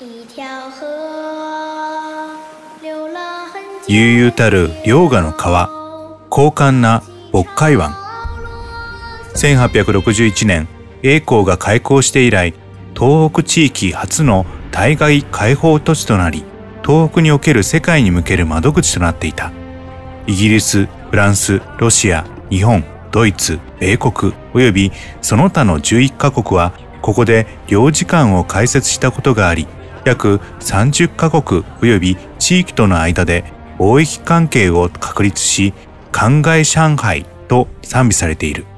悠々たる遼河の川、広闊な渤海湾。1861年、栄光が開港して以来、東北地域初の対外開放都市となり、東北における世界に向ける窓口となっていた。イギリス、フランス、ロシア、日本、ドイツ、米国およびその他の11カ国はここで領事館を開設したことがあり、約30カ国および地域との間で貿易関係を確立し、灌漑上海と賛美されている。